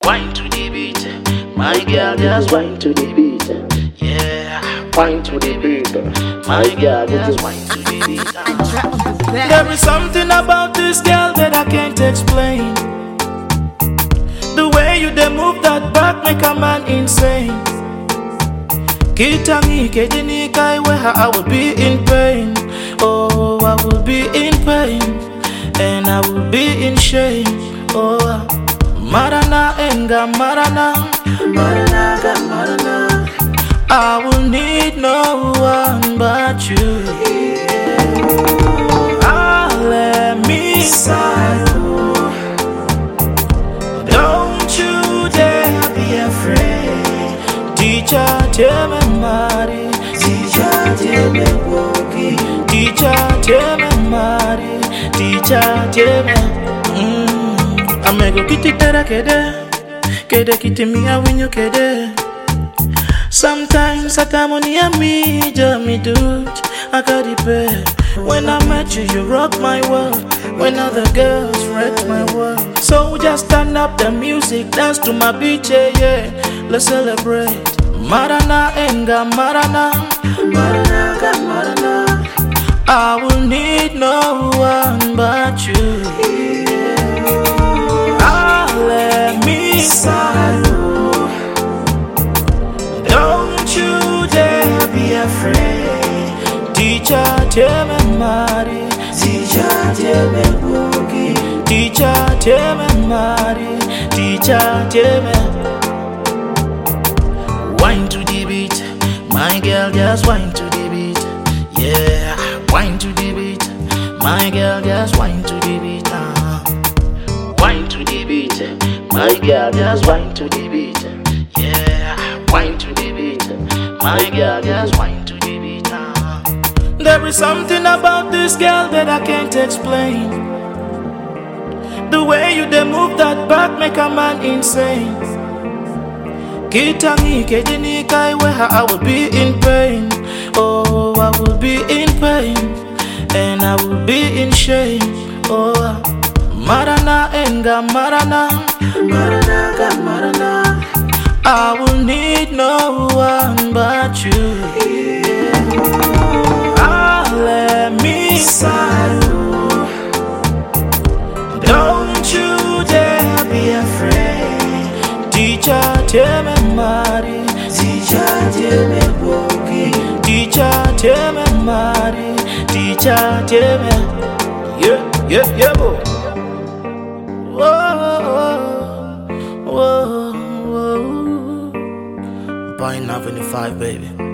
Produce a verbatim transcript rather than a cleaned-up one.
Wine to the beat, my girl just wine to the beat. Yeah, wine to the beat, my girl just wine to the beat. There is something about this girl that I can't explain. The way you dey move that back make a man insane. Kitami kedini kai where I will be in pain. Oh, I will be in pain, and I will be in shame. Oh, Marana enga Marana, Marana ga Marana. I will need no one but you. Ah, let me inside. Don't you dare be afraid. Teacher, tell me Mari. Teacher, tell me Woki. Teacher, tell me Mari. Teacher, tell me. Mm. Amego kiti tera kede, kede kiti miya winyo kede. Sometimes atamoni ya mi jo mi dut akadipe. When I met you, you rock my world. When other girls wreck my world. So just turn up the music, dance to my beat, yeah, yeah. Let's celebrate. Marana enga Marana, Marana ga Marana. I will need no one but you. Let me inside. Don't you dare be afraid. Teacher, tell me Mari. Teacher, tell me Boogie. Teacher, tell me Mari. Teacher, tell me. Wine to the beat, my girl just wine to the beat. Yeah, wine to the beat, my girl just wine to the beat. Uh. Wine to the beat, my girl just wine to the beat. Yeah, wine to the beat, my girl just wine to the beat. Uh. There is something about this girl that I can't explain. The way you dey move that back make a man insane. Kitami kedini kai where I will be in pain. Oh, I will be in pain, and I will be in shame. Oh, Marana enga Marana, Marana ga Marana. I will need no one but you. Ah, let me inside. Don't you dare be afraid. Teacher, tell me Mari. Teacher, tell me Boogie. Teacher, tell me Mari. Teacher, tell me. Yeah, yeah, yeah, boy. Whoa, whoa, whoa. Pine Avenue five, baby.